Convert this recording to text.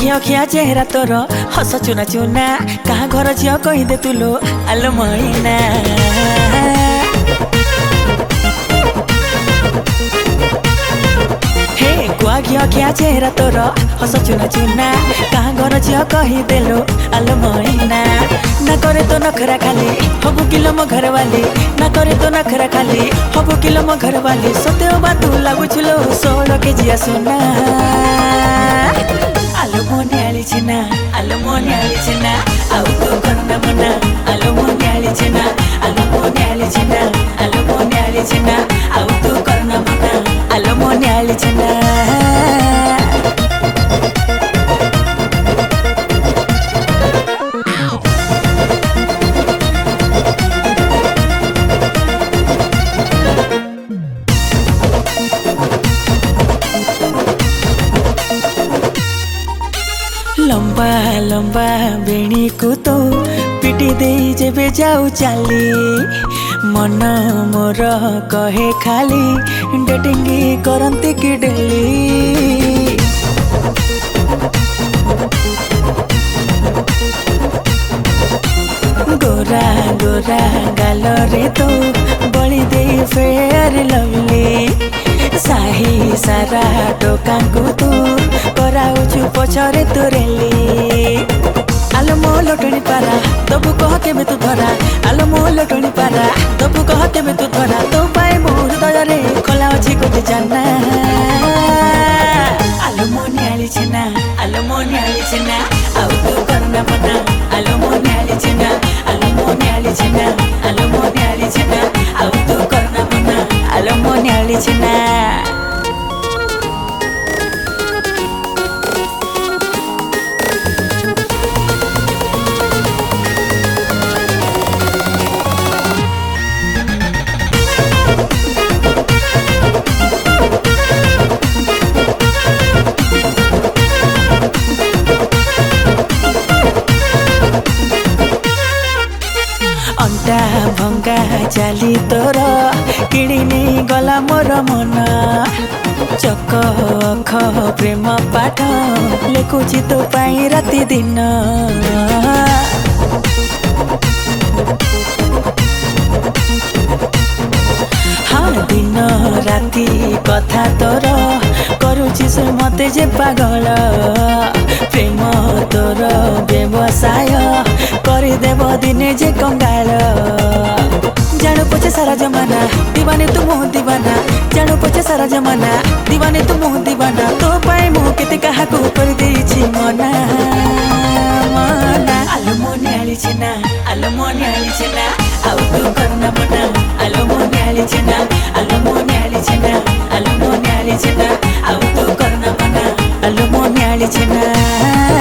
अखिया चेहरा तोर हस चुना चुना कहाँ घर झील कहीदे तुलो आलो मैना। हे गुआ घी अखिया चेहरा तोर हस चुना चुना कहाँ घर झील कहीदेलो आलो मैना। ना करे तो नखरा खाली हबु किलो मो घर वाली, ना करे तो नखरा खाली हबु किलो मो घर वाली। सत्य बातू लागुछलो 16 केजिया सोना। आलो मोने आली छेना, आलो मोने आली छेना, आउ तो करना मना। आलो मोने आली छेना, आलो मोने आली छेना, आलो मोने आली छेना, आउ तो करना मना। आलो मोने आली छेना। लंबा लंबा बेणी को तो पिटी दे जेबे जाऊ चाली मन मोर कहे खाली डेटिंग करंती कि डेली। गोरा गोरा गाल रे तो बड़ी दे फेयर लवली साही सारा टोका को तू कराउछु पछरे तोरेली। आलो मो लटणी पारा तबु कह केबे तू धरा, आलो मो लटणी पारा तबु कह केबे तू धरा। तो पाए मोर हृदय रे खोला अछि कोते जाना। आलो मोने आली छेना, आलो मोने आली छेना, आउ तो करना मना। आलो मोने आली छेना, आलो मोने आली छेना, आलो मोने आली छेना, आउ तो करना मना। आलो मोने आली छेना। अंटा भंगा चाली तोर किणी गला मोर मन। चक अख प्रेम पाठ लेखुची तो पाई राति दिन। हाँ दिन राति कथा तोर करुची से मते जे पागल। प्रेम तोर व्यवसाय करदेव दिने जे कंगाल। जानो पछे सारा जमाना दीवाने तू मोह दीवाना, जानो पछे सारा जमाना दीवाने तू मोह दीवाना। तो पाए मोह केते कहा को कर देछि मना मना। आलो मोने आली छेना, आलो मोने आली छेना, आउ तो करना मना। आलो मोने आली छेना, आलो मोने आली छेना, आलो मोने आली छेना, आउ तो करना मना। आलो मोने आली छेना।